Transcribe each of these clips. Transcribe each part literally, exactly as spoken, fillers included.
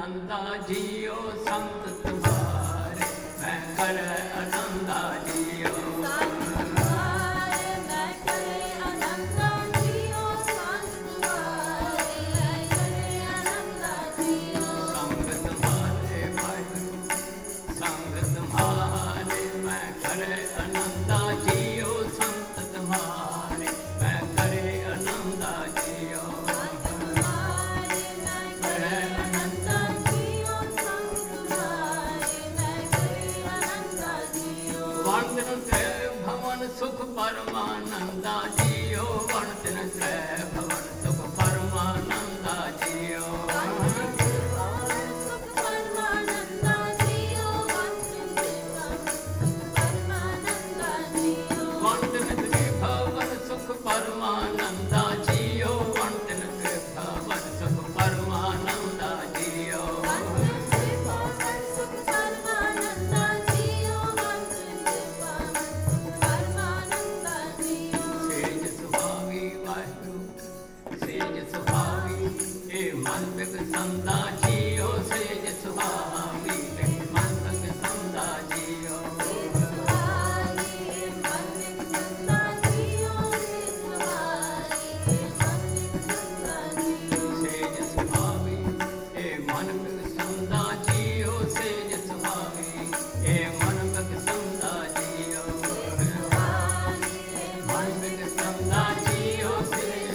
ਆਨੰਦਾ JIO ਸੰਤ ਤੁਮਾਰੇ ਮੈਂ ਕਰੇ ਆਨੰਦਾ JIO ਸੁਖ ਪਰਮਾਨੰਦਾ ਜੀਓ ਵਣਤਨ ਸੈ ਭਵਨ ਸੁਖ ਪਰਮਾਨੰਦਾ ਜੀਓ ਸੁਖ ਪਰਮਾਨੰਦਾ ਜੀਓ ਵਣਤਨ ਸੈ ਭਵਨ ਸੁਖ ਪਰਮਾਨੰਦਾ ਜੀਓ ਵਣਤਨ ਸੈ ਭਵਨ ਸੁਖ ਪਰਮਾਨੰਦਾ ਜੀਓ ਸੰਦਾ ਜੀਓ ਸੇਜ ਸੁਹਾਵੀ ਮਨ ਤਕ ਸੰਦਾ ਜੀਓ ਸੇਜ ਸੁਹਾਵੀ ਏ ਮਨ ਤਕ ਸੰਦਾ ਜੀਓ ਸੇਜ ਸੁਹਾਵੀ ਏ ਮਨ ਤਕ ਸੰਦਾ ਜੀਓ ਮਨ ਤਕ ਸੰਦਾ ਜੀਓ ਸੇਜ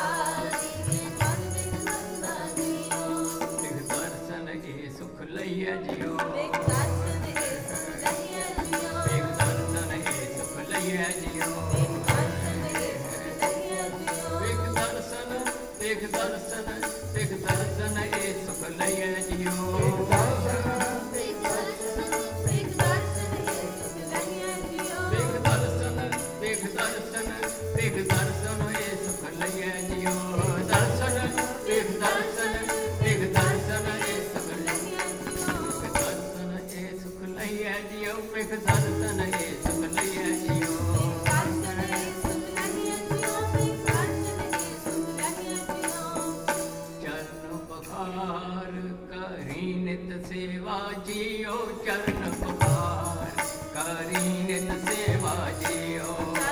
ਲਈਏ ਜਿਓ ਵੇਖ ਦਰਸ਼ਨ ਇਹ ਸੁਖ ਲਈਏ ਜਿਓ ਵੇਖ ਦਰਸ਼ਨ ਇਹ ਸੁਖ ਲਈਏ ਜਿਓ ਵੇਖ ਦਰਸ਼ਨ ਵੇਖ ਦਰਸ਼ਨ ਵੇਖ ਦਰਸ਼ਨ ਇਹ ਸੁਖ ਲਈਏ ਜਿਓ ਵੇਖ ਦਰਸ਼ਨ ਵੇਖ ਦਰਸ਼ਨ ਇਹ ਸੁਖ ਲਈਏ ਜਿਓ ਵੇਖ ਦਰਸ਼ਨ ਵੇਖ ਦਰਸ਼ਨ ਵੇਖ ਦਰਸ਼ਨ ਇਹ ਸੁਖ ਲਈਏ ਜਿਓ ਦਰਸ਼ਨ ਵੇਖ ਦਰਸ਼ਨ ਵੇਖ ਦਰਸ਼ਨ ਇਹ ਸੁਖ ਲਈਏ ਜਿਓ ਵੇਖ ਦਰਸ਼ਨ ਇਹ ਸੁਖ ਲਈਏ ਜਿਓ ਚਰਨ ਪਖਾਰ ਕਰੀ ਨਿਤ ਸੇਵਾ ਜੀਓ ਚਰਨ ਪਖਾਰ ਕਰੀ ਨਿਤ ਸੇਵਾ ਜੀਓ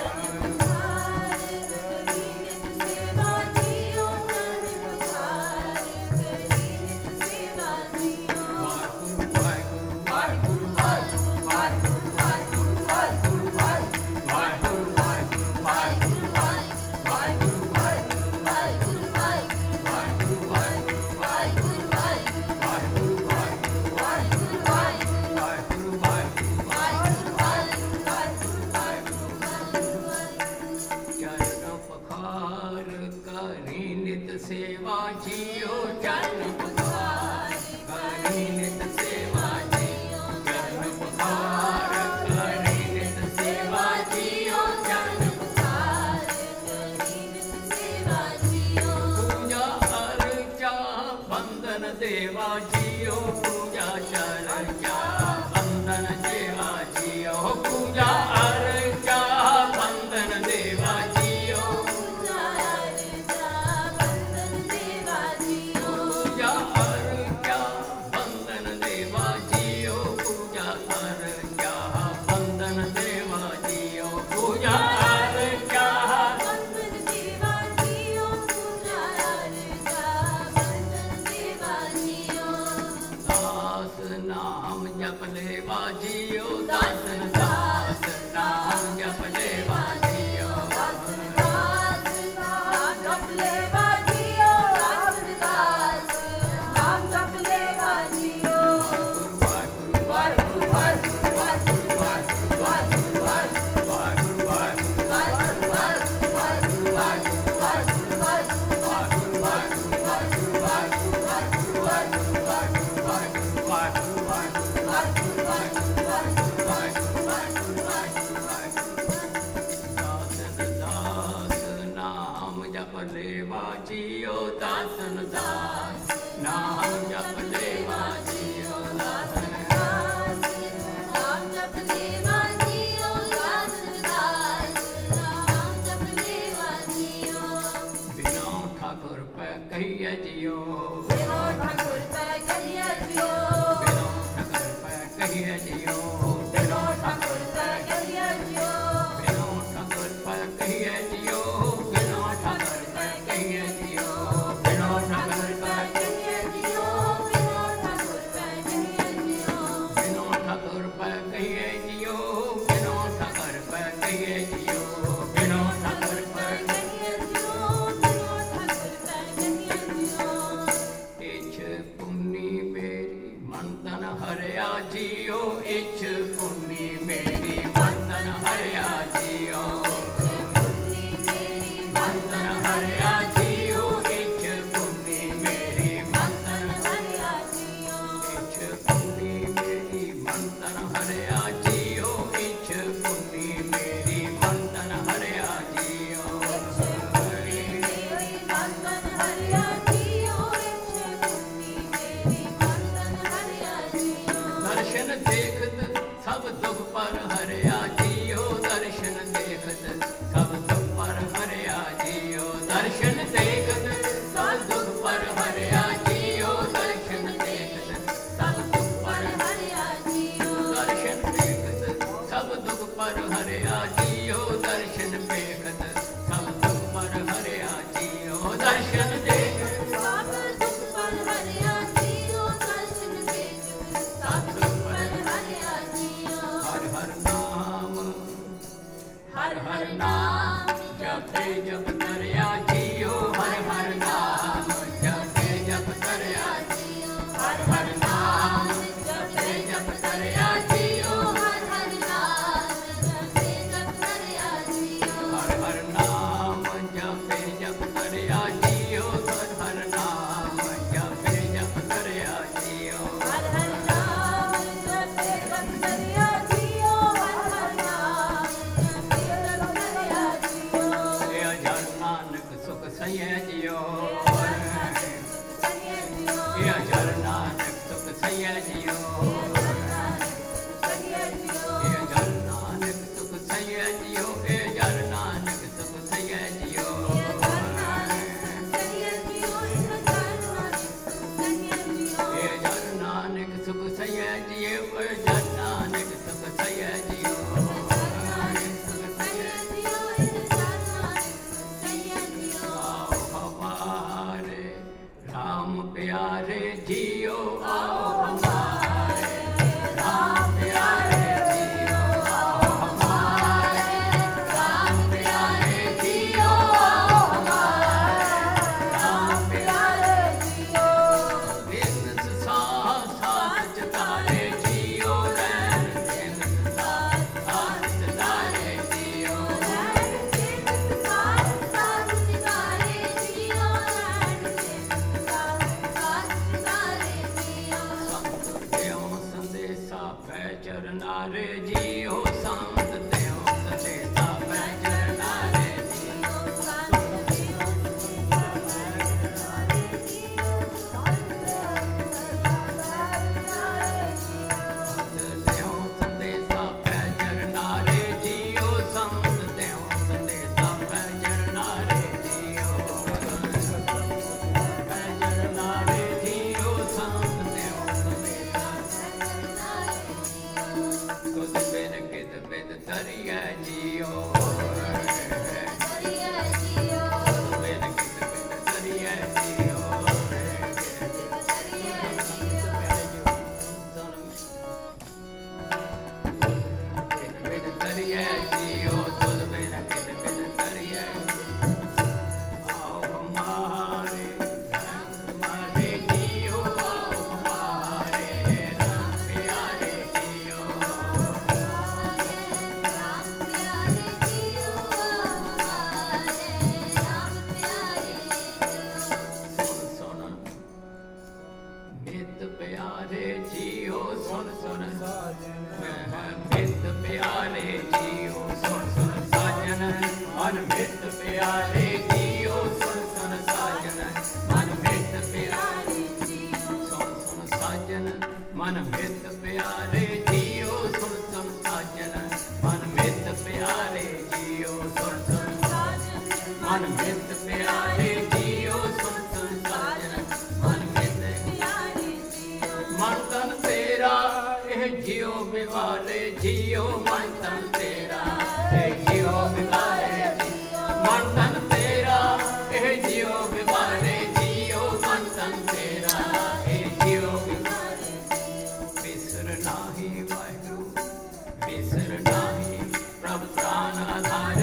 ਸੇਵਾ ਜੀਓ ਚਰਨ ਪਖਾਰ ਕਰੀ ਨਿਤ ਸੇਵਾ ਜੀਓ ਚਰਨ ਪਖਾਰ ਕਰੀ ਨਿਤ ਸੇਵਾ ਜੀਓ ਚਰਨ ਪਖਾਰ ਕਰੀ ਨਿਤ ਸੇਵਾ ਜੀਓ ਪੂਜਾ ਅਰਚਾ ਬੰਦਨ ਦੇਵਾ ਜੀਓ ਪੂਜਾ ਚਰਚਾ ਬੰਦਨ ਦੇਵਾ ਜੀਓ ਪੂਜਾ ਅਰਚਾ ਬੰਦਨ ਦੇਵਾ ਜੀਓ ਨਾਮ ਜਪ ਲੈਵਾ ਜੀਓ ਦਾਸਨ ਦਾਸ ਨਾਮ ਜਪ ਲੈਵਾ ਜੀਓ ਦਾਸਨ ਦਾਸ ਨਾਮ ਜਪ ਲੈਵਾ ਜੀਓ ਦਾਸਨ ਦਾਸ ਨਾਮ ਜਪ ਲੈਵਾ ਜੀਓ ਵਾਹਿਗੁਰੂ ਵਾਹਿਗੁਰੂ ਵਾਹਿਗੁਰੂ ਵਾਹਿਗੁਰੂ ਵਾਹਿਗੁਰੂ ਵਾਹਿਗੁਰੂ ਵਾਹਿਗੁਰੂ ਵਾਹਿਗੁਰੂ ਵਾਹਿਗੁਰੂ ਵਾਹਿਗੁਰੂ ਵਾਹਿਗੁਰੂ ਜੀਓ ਬਿਨੋ ਠਾਕੁਰ ਪਰ ਕਹੀਏ ਜਿਉ ਬਿਨੋ ਠਾਕੁਰ ਪਰ ਕਹੀਏ ਜਿਉ ਇਛ ਪੁੰਨੀ ਮੇਰੀ ਮਨ ਤਨ ਹਰਿਆ ਜੀਓ ਇਛ ਪੁੰਨੀ ਮੇਰੀ ਮਨ ਤਨ ਹਰਿਆ ਜੀਓ ਮਨ ਤਨ ਹਰਿਆ ਜੀਓ ਇਛ ਪੁੰਨੀ ਮੇਰੀ ਮਨ ਤਨ ਹਰਿਆ ਜਿਉ ਇਛ ਪੁੰਨੀ ਮੇਰੀ ਮਨ ਤਨ ਹਰਿਆ ਜੀਓ ਇਛ ਪੁੰਨੀ ਮੇਰੀ ਮਨ ਤਨ ਹਰਿਆ ਜੀਓ ਮੇਰੀ ਮੰਤਨ ਹਰਿਆ ਜਿਉ ਇਛ ਪੁੰਨੀ ਮੇਰੀ ਮੰਤਨ ਹਰਿਆ ਜਿਉ ਦਰਸ਼ਨ ਦੇਖਤ ਸਭ ਦੁਖ ਪਰ ਹਰਿਆ ਜੀਓ ਦਰਸ਼ਨ ਦੇਖਤ ਸਭ ਦੁਖ ਪਰ ਹਰਿਆ ਜੀਓ ਦਰਸ਼ਨ ਦੇਖਤ ਸਭ ਦੁਖ ਪਰ ਹਰਿਆ ਜੀਓ ਦਰਸ਼ਨ ਦੇਖਤ ਸਭ ਦੁਖ ਪਰ ਹਰਿਆ ਜਿਉ ਦਰਸ਼ਨ ਦੇਖਤ ਸਭ ਦੁਖ ਪਰ ਹਰਿਆ ਜੀਓ ਦਰਸ਼ਨ ਦੇਖਤ ਸਭ ਦੁਖ ਪਰ ਹਰਿਆ ਜੀਓ ਦਰਸ਼ਨ ਦੇਖਤ ਸਭ ਦੁਖ ਪਰ ਹਰਿਆ ਜਿਉ ਦਰਸ਼ਨ ਦੇਖਤ ਸਭ ਦੁਖ ਪਰ ਹਰਿਆ ਜਿਉ ਹਰ ਹਰ ਨਾਮ ਹਰ ਹਰ ਨਾਮ ਜਪੇ ਜਪ ਤਰਿਆ ਜੀਓ ਹਰ ਹਰ ਨਾਮ ਜਪੇ ਜਪ ਤਰਿਆ ਹਰ ਹਰ ਨਾਮ ਜਪੇ ਜਪ ਤਰਿਆ ਜੀਓ ਹਰ ਹਰ ਨਾਮ ਜਪੇ ਜਪ ਕਰਿਆ ਜਿਉ ਹਰ ਹਰ ਨਾਮ ਜਪੇ ਜਪ ਤਰਿਆ ਜੀਓ ਹਰ ਹਰ ਨਾਮ ਜਪੇ ਜਪ ਤਰਿਆ ਜੀਓ ਹਰ ਹਰ ਨਾਮ ਜਪੇ ਜਪ ਕਰਿਆ ਜਿਉ ਹਰ ਹਰ ਨਾਮ ਜਪੇ ਜਪ ਕਰਿਆ ਜਿਉ ਇਹ ਜਨ ਨਾਨਕ ਸੁਖ ਸਈਐ ਜੀਓ ਕਰਿਆ ਜਿਉ ਇਹ ਜਨ ਨਾਨਕ ਸੁਖ ਸਈਐ ਜੀਓ ਕਰਿਆ ਜਿਉ ਇਹ ਜਨ ਨਾਨਕ ਸੁਖ ਸਈਐ ਜੀਓ ਇਹ ਜਨ ਨਾਨਕ ਸੁਖ ਸਈਐ ਜੀਓ ਕਰਿਆ ਜਿਉ ਕਰਿਆ ਜਿਉ ਇਹ ਜਨ ਨਾਨਕ ਸੁਖ ਸਈਐ ਜੀਓ ਇਹ ਜਨ ਨਾਨਕ ਸੁਖ ਸਈਐ ਜੀਓ ਆਓ ਹਮਾਰੇ ਰਾਮ ਪਿਆਰੇ ਜੀਓ ਆਓ ਹਮਾਰੇ ਰਾਮ ਪਿਆਰੇ ਜੀਓ ਆਓ ਹਮਾਰੇ ਰਾਮ ਪਿਆਰੇ ਜੀਓ ਆਓ ਹਮਾਰੇ ਰਾਮ ਪਿਆਰੇ ਬਿਨ ਸਾਥ ਸਾਥ ਚਤਾਰੇ ਜੀਓ ਰਹਿਣ ਬਿਨ ਸਾਥ ਸਾਥ ਚਤਾਰੇ ਜੀਓ ਸੰਤ ਦਿਓ ਸੰਦੇਸਾ ਪੈ ਚਰਨਾਰੇ ਜੀਓ ਸੰਤ ਦਿਓ ਸੰਦੇਸਾ ਪੈ ਚਰਨਾਰੇ ਜੀਓ ਸੰਤ ਦਿਓ ਸੰਦੇਸਾ ਪੈ ਚਰਨਾਰੇ ਜੀਓ ਸੰਤ ਦਿਓ ਸੰਦੇਸਾ ਪੈ ਚਰਨਾਰੇ ਜੀਓ ਪੈ ਚਰਨਾਰੇ ਜੀਓ ਸੰਤ ਦਿਓ ਸੰਦੇਸਾ ਤੁਧ ਬਿਨ ਕਿਤ ਬਿਦ ਤਰੀਐ ਜੀਓ ਤੁਧ ਬਿਨ ਕਿਤ ਬਿਦ ਤਰੀਐ ਜੀਓ ਕਿਤ ਬਿਦ ਤਰੀਐ ਜੀਓ ਤੁਧ ਬਿਨ ਕਿਤ ਬਿਦ ਤਰੀਐ ਆਓ ਹਮਾਰੇ ਹਮਾਰੇ ਜੀਓ ਆਓ ਹਮਾਰੇ ਰਾਮ ਪਿਆਰੇ ਜੀਓ ਸੁਣ ਸੁਣ ਮਿੱਤ ਪਿਆਰੇ ਜੀਓ ਸੁਣ ਸੁਣ ਮਿੱਤ ਪਿਆਰੇ ਜੀਓ ਸੁਣ ਸੁਣ ਸਾਜਨ ਮਨ ਮਿੱਤ ਪਿਆਰੇ ਜੀਓ ਸੁਣ ਸੁਣ ਸਾਜਨ ਮਨ ਮਿੱਤ ਪਿਆਰੇ ਸੁਣ ਸੁਣ ਸਾਜਨ ਮਨ ਮਿੱਤ ਪਿਆਰੇ ਜੀਓ ਸੁਣ ਸੁਣ ਸਾਜਨ ਮਨ ਮਿੱਤ ਪਿਆਰੇ ਜੀਓ ਸੁਣ ਸੁਣ ਮਨ ਮਿੱਤ ਪਿਆਰੇ ਜੀਓ ਸੁਣ ਸੁਣ ਸਾਜਨ ਮਨ ਮਿੱਤ ਮਨ ਤਨ ਤੇਰਾ ਇਹ ਜਿਉ ਬਿਵਾਲੇ ਜੀਓ ਮਨ ਤਨ ਤੇਰਾ ਇਹ ਜਿਉ ਬਿਵਾਲੇ ਮਨ ਤਨ ਤੇਰਾ ਇਹ ਜਿਉ ਬਿਵਾਲੇ ਜੀਓ ਮਨ ਤਨ ਤੇਰਾ ਇਹ ਜਿਉ ਬਿਵਾਲੇ ਬਿਸਰ ਨਾਹੀ ਵਾਹਿਗੁਰੂ ਬਿਸਰ ਨਾਹੀ ਪ੍ਰਭ ਪ੍ਰਾਨ ਆਧਾਰ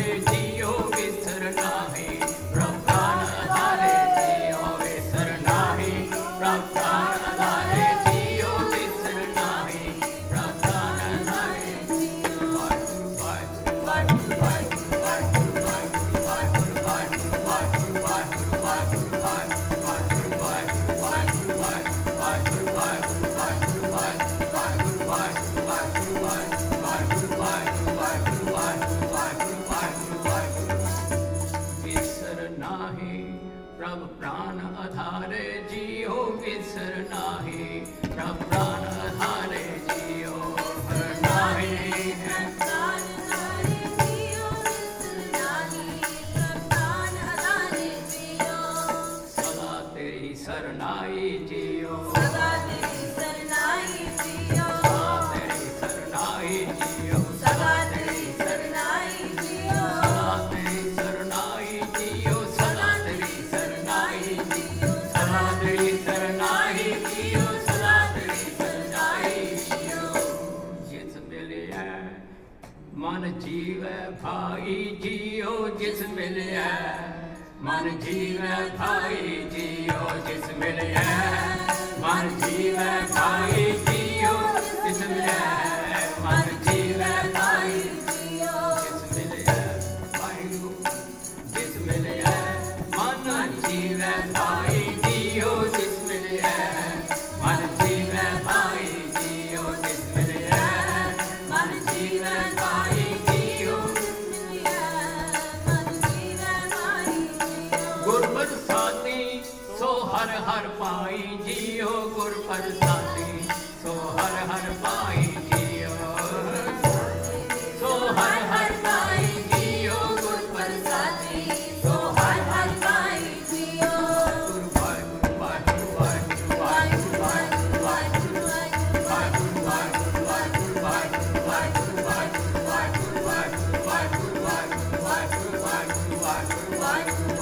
ਭਾਈ ਜੀਓ ਜਿਸ ਮਿਲਿਆ ਮਨ ਜੀਵੈ ਭਾਈ ਜੀਓ ਜਿਸ ਮਿਲਿਆ ਮਨ ਜੀਵੈ ਭਾਈ ਜੀਓ ਜਿਸ ਮਿਲਿਆ ਮਨ ਜੀਵੈ ਭਾਈ ਜਿਸ ਮਿਲਿਆ ਵਾਹਿਗੁਰੂ ਜਿਸ ਮਿਲਿਆ ਮਨ ਜੀਵੈ ਭਾਈ ਜੀਓ ਜਿਸ ਮਿਲਿਆ ਮਨ ਜੀਵੈ ਭਾਈ ਜੀਓ ਜਿਸ ਮਿਲਿਆ ਮਨ ਜੀਵੈ ਭਾਈ ਜੀਓ ਗੁਰ ਪ੍ਰਸਾਦੀ ਸੋ ਹਰ ਹਰ ਪਾਈ ਜੀਓ ਗੁਰ ਪ੍ਰਸਾਦੀ ਸੋ ਹਰ ਹਰ ਪਾਈ ਜੀਓ ਸੋ ਹਰ ਹਰ ਪਾਈ ਜੀਓ ਗੁਰ ਪ੍ਰਸਾਦੀ ਸੋ ਹਰ ਹਰ ਪਾਈ ਜੀਓ ਗੁਰੂ ਵਾਹਿਗੁਰੂ ਵਾਹਿਗੁਰੂ ਵਾਹਿਗੁਰੂ ਵਾਹਿਗੁਰੂ ਵਾਹਿਗੁਰੂ ਵਾਹਿਗੁਰੂ ਵਾਹਿਗੁਰੂ ਵਾਹਿਗੁਰੂ ਵਾਹਿਗੁਰੂ ਵਾਹਿਗੁਰੂ ਵਾਹਿਗੁਰੂ ਵਾਹਿਗੁਰੂ ਵਾਹਿਗੁਰੂ ਵਾਹਿਗੁਰੂ ਵਾਹਿਗੁਰੂ ਵਾਹਿਗੁਰੂ ਵਾਹਿਗੁਰੂ ਵਾਹਿਗੁਰੂ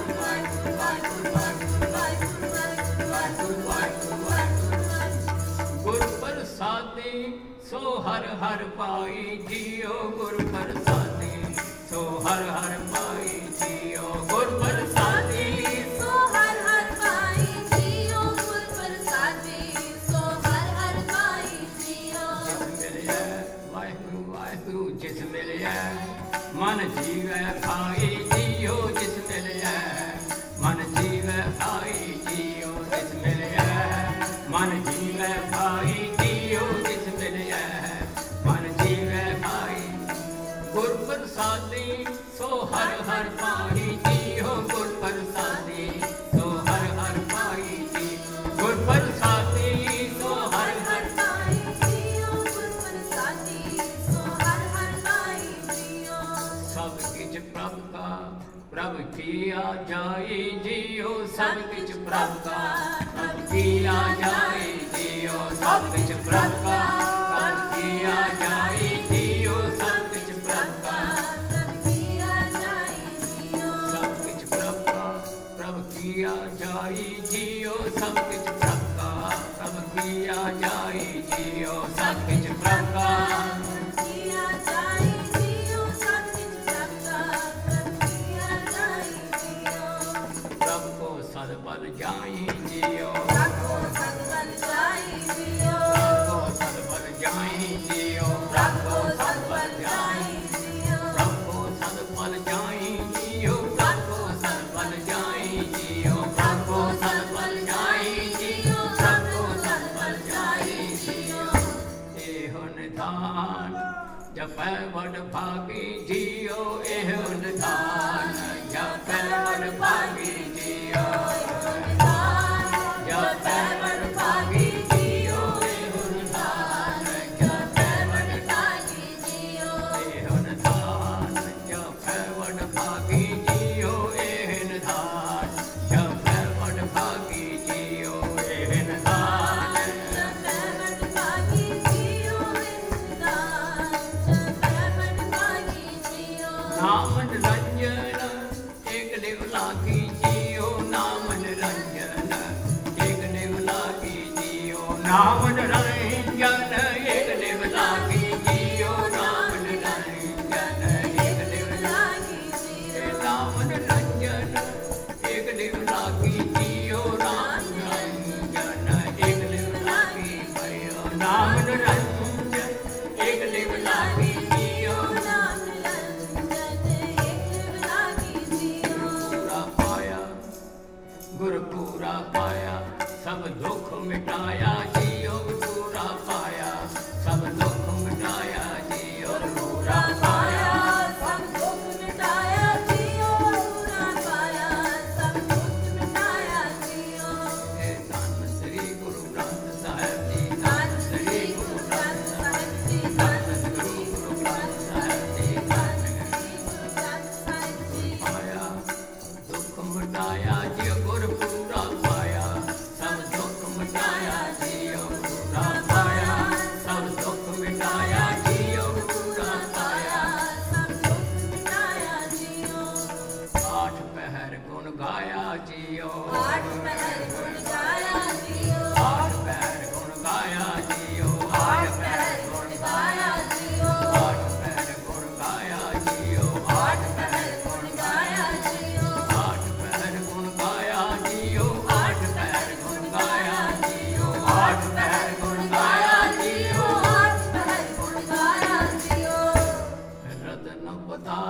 ਗੁਰ ਪ੍ਰਸਾਦੀ ਸੋ ਹਰ ਹਰ ਪਾਈ ਜੀਓ ਗੁਰ ਪ੍ਰਸਾਦੀ ਸੋ ਹਰ ਹਰ ਪਾਈ ਜੀਓ ਗੁਰ ਪ੍ਰਸਾਦੀ ਸੋ ਹਰ ਹਰ ਪਾਈ ਜੀਓ ਗੁਰ ਪ੍ਰਸਾਦੀ ਸੋ ਹਰ ਹਰ ਪਾਈ ਜੀਓ ਜਿਸ ਮਿਲਿਆ ਵਾਹਿਗੁਰੂ ਵਾਹਿਗੁਰੂ ਜਿਸ ਮਿਲਿਆ ਮਨ ਜੀਵੈ ਭਾਈ ਜੀਓ ਜਿਸ ਮਿਲਿਆ ਮਨ ਜੀਵੈ ਭਾਈ ਜੀਓ ਜਿਸ ਮਿਲਿਆ ਮਨ ਜੀਵੈ ਭਾਈ ਜੀਓ ਜਿਸ ਮਿਲਿਆ ਮਨ ਜੀਵੈ ਭਾਈ ਗੁਰ ਪ੍ਰਸਾਦੀ ਸੋ ਹਰ ਹਰ ਪਾਈ ਜੀਓ ਗੁਰ ਪ੍ਰਸਾਦੀ ਸੋ ਹਰ ਹਰ ਪਾਈ ਜੀ ਗੁਰ ਪ੍ਰਸਾਦੀ ਸੋ ਹਰ ਹਰ ਪਾਈ ਜੀਓ ਗੁਰ ਪ੍ਰਸਾਦੀ ਸੋ ਹਰ ਹਰ ਪਾਈ ਜੀਓ ਸਭ ਕਿਛ ਪ੍ਰਭ ਕਾ ਪ੍ਰਭ ਕੀਆ ਜਾਏ ਜੀਓ ਸਭ ਕਿਛ ਪ੍ਰਭ ਕਾ ਪ੍ਰਭ ਕੀਆ ਜਾਏ ਜੀਓ ਸਭ ਕਿਛ ਪ੍ਰਭ ਕਾ ਪ੍ਰਭ ਕੀਆ ਜਾਏ ਜੀਓ ਸਭ ਕਿਛ ਪ੍ਰਭ ਕਾ ਪ੍ਰਭ ਕੀਆ ਜਾਏ ਜੀਓ ਸਭ ਕਿਛ ਪ੍ਰਭ ਕਾ ਪ੍ਰਭ ਕੀਆ ਜਾਏ ਜੀਓ ਸਭ ਕਿਛ ਪ੍ਰਭ ਕਾ ਪ੍ਰਭ ਕੀਆ ਜਾਏ ਜੀਓ ਸਭ ਕਿਛ ਪ੍ਰਭ ਕਾ ਕੀਆ ਜਾਏ ਜੀਓ ਸਭ ਕਿਛ ਪ੍ਰਭ ਕਾ ਪ੍ਰਭ ਕੀਆ ਜਾਏ ਜੀਓ ਪ੍ਰਭ ਕੋ ਸਦ ਬਲ ਜਾਈ ਜੀਓ ਰੱਖੋ ਸਤਿਬਲ ਜਾਈ ਜੀਓ ਕੋ ਸਦ ਬਲ ਜਾਈ ਜੀਓ ਪ੍ਰਭ ਕੋ ਸਦ ਬਲ ਜਾਈ ਜੀਓ ਪ੍ਰਭ ਕੋ ਸਦ ਬਲ ਜਾਈ ਜੀਓ ਪ੍ਰਭ ਕੋ ਸਦ ਬਲ ਜਾਈ ਜੀਓ ਪ੍ਰਭ ਕੋ ਸਦ ਬਲ ਜਾਈ ਜੀਓ ਪ੍ਰਭ ਕੋ ਸਦ ਬਲ ਜਾਈ ਜੀਓ ਇਹੋ ਨਿਧਾਨ ਜਪੈ ਵਡ ਭਾਗੀ ਜੀਓ ਇਹੋ ਨਿਧਾਨ ਜਪੈ ਵਡ ਭਾਗੀ ਜੀਓ ਜਪੈ ਵਡ ਭਾਗੀ ਜੀਓ ਇਹੋ ਨਿਧਾਨ ਜਪੈ ਵਡ ਭਾਗੀ ਜੀਓ ਇਹੋ ਨਿਧਾਨ ਜਪੈ ਵਡ ਭਾਗੀ ਜੀਓ ਇਹ ਨਿਧਾਨ ਜਪੈ ਵਡ ਭਾਗੀ ਜੀਓ ਇਹ ਨਿਧਾਨ ਜਪੈ ਵਡ ਭਾਗੀ ਜੀਓ ਨਿਦਾਨ ਜਪੈ ਵਡ ਭਾਗੀ ਜੀਓ ਨਾਮ ਨਿਰੰਜਨ ਏਕ ਨਿਵ ਲਾਗੀ ਜੀਓ ਨਾਮ ਨਿਰੰਜਨ ਏਕ ਨਿਵ ਲਾਗੀ ਜੀਓ ਨਾਮ ਨਿਰੰਜਨ ਏਕ ਨਿਵ ਲਾਗੀ ਜੀਓ ਨਾਮ ਨਿਰੰਜਨ ਏਕ ਨਿਵ ਲਾਗੀ ਜੀਓ ਨਾਮ ਨਿਰੰਜਨ ਏਕ ਨਿਵ ਲਾਗੀ ਜੀਓ ਨਾਮ ਨਿਰੰਜਨ ਏਕ ਨਿਵ ਲਾਗੀ ਭਇਓ ਨਾਮ ਨਿਰੰਜਨ ਏਕ ਨਿਵ ਲਾਗੀ ਜੀਓ ਨਾਮ ਨਿਰੰਜਨ ਏਕ ਲਾਗੀ ਜੀਓ ਪੂਰਾ ਪਾਇਆ ਗੁਰ ਪੂਰਾ ਪਾਇਆ ਸਭ ਦੁੱਖ ਮਿਟਾਇਆ ਜੀਓ ਪੂਰਾ ਪਾਇਆ ਸਭ ਦੁੱਖ ਮਿਟਾਇਆ ਜੀਓ ਪੂਰਾ ਪਾਇਆ ਸਭ ਦੁੱਖ ਮਿਟਾਇਆ ਜੀਓ ਪੂਰਾ ਪਾਇਆ ਸਭ ਦੁੱਖ ਮਿਟਾਇਆ ਜੀਓ ਇਹ ਧੰਨ ਸ੍ਰੀ ਗੁਰੂ ਗ੍ਰੰਥ ਸਾਹਿਬ ਜੀ ਧੰਨ ਧੰਨ ਸ੍ਰੀ ਸ੍ਰੀ ਗੁਰੂ ਗੁਰੂ ਗ੍ਰੰਥ ਗ੍ਰੰਥ ਸਾਹਿਬ ਜੀ ਧੰਨ ਗੁਰੂ ਗੁਰੂ ਗ੍ਰੰਥ ਸਾਹਿਬ ਜੀ ਧੰਨ ਪਾਇਆ ਦੁੱਖ ਮਿਟਾਇਆ ਜੀਓ ਗੁਰ ਪੂਰਾ ਪਾਇਆ ਸਭ ਦੁੱਖ ਮਿਟਾਇਆ ਜੀਓ ਪੂਰਾ ਪਾਇਆ ਸਭ ਦੁੱਖ ਮਿਟਾਇਆ ਜੀਓ ਪੂਰਾ ਪਾਇਆ ਆਠ ਪਹਿਰ ਗੁਣ ਗਾਇਆ ਜੀਓ ਆਠ ਪਹਿਰ ਗੁਣ ਗਾਇਆ ਜੀਓ ਆਠ ਪਹਿਰ ਗੁਣ ਗਾਇਆ ਜੀਓ ਆਠ ਪਹਿਰ ਗੁਣ ਗਾਇਆ ਜੀਓ ਆਠ ਪਹਿਰ ਗੁਣ ਗਾਇਆ ਜੀਓ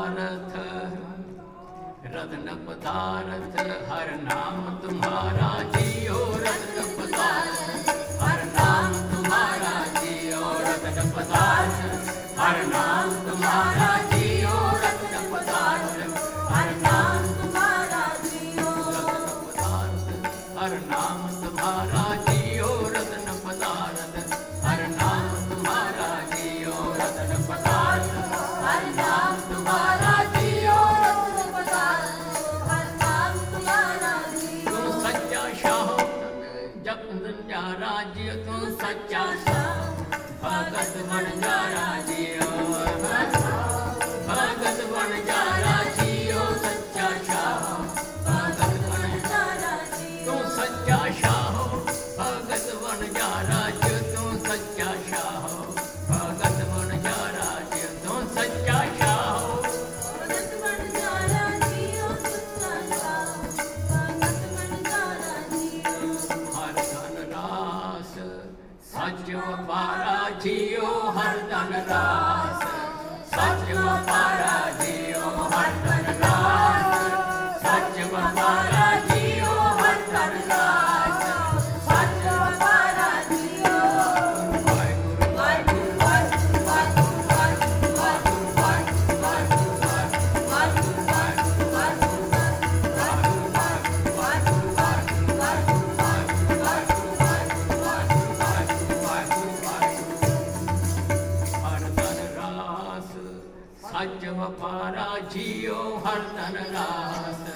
पदार्थ रत्न पदार्थ हर नाम तुम्हारा जियो रत्न पदार्थ हर नाम तुम्हारा जियो रत्न पदार्थ हर नाम तुम्हारा जियो रत्न पदार्थ हर नाम तुम्हारा जियो रत्न पदार्थ हर नाम तुम्हारा जियो रत्न पदार्थ हर नाम तुम्हारा जियो रत्न पदार्थ हर नाम तुम्हारा जियो रत्न पदार्थ हर नाम तुम्हारा जियो तू सच्चा शाह जब जा राज्य तू सच्चा शाह भगत बन जा राजियो भगत बन जा राजियो सच्चा शाह भगत बन जा तू सच्चा शाह भगत बन जा राज्य तू सच्चा शाह भगत बन जा राज्य तू सच्चा शाह भगत बन जा जियो सच्चा शाह भगत बन जा जियो हर धन रास सच वपारा जियो हर धन रास सच वपारा जियो हर धन रास सच वपारा जियो हर धन रास सच वपारा जियो वाहिगुरू वाहिगुरू वाहिगुरू वाहिगुरू वाहिगुरू वाहिगुरू वाहिगुरू वाहिगुरू हर धन रास सच वपारा जियो हर धन रास